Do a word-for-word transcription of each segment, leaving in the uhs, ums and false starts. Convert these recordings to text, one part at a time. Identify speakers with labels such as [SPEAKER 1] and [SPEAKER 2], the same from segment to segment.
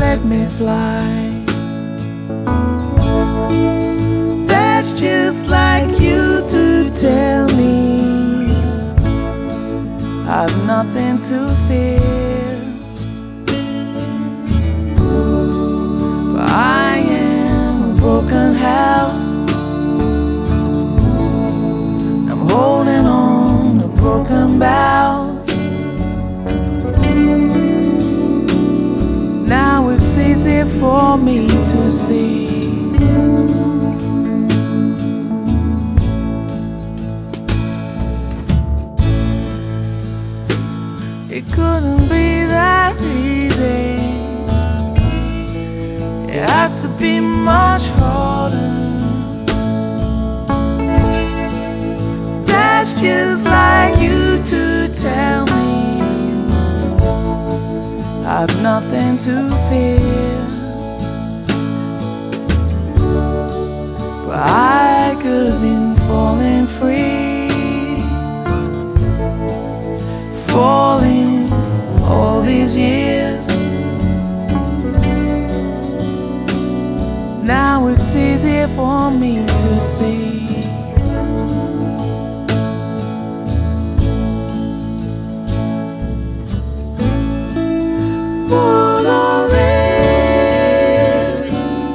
[SPEAKER 1] let me fly. That's just like you to tell me I've nothing to fear. But I am a broken house. I'm holding on a broken bough. Now it's easy for me to see. It couldn't be that easy. It had to be much harder. That's just like you to tell me I've nothing to fear. But I could have been falling free, falling all these years. Now it's easier for me to see. Full of it,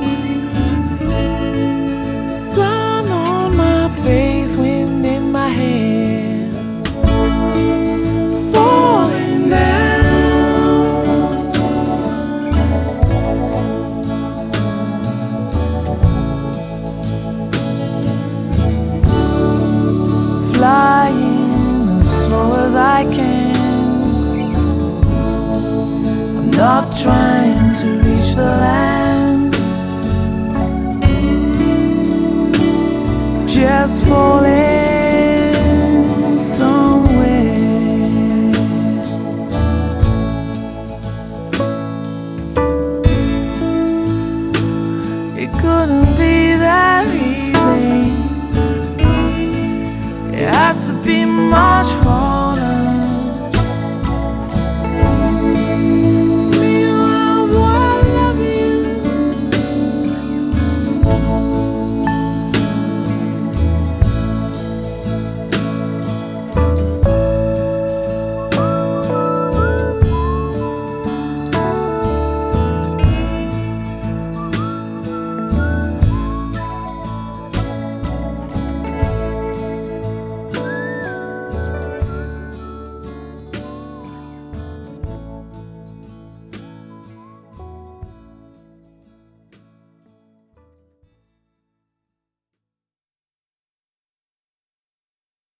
[SPEAKER 1] sun on my face, wind in my hair, falling down. Flying as slow as I can. Not trying to reach the land, just falling.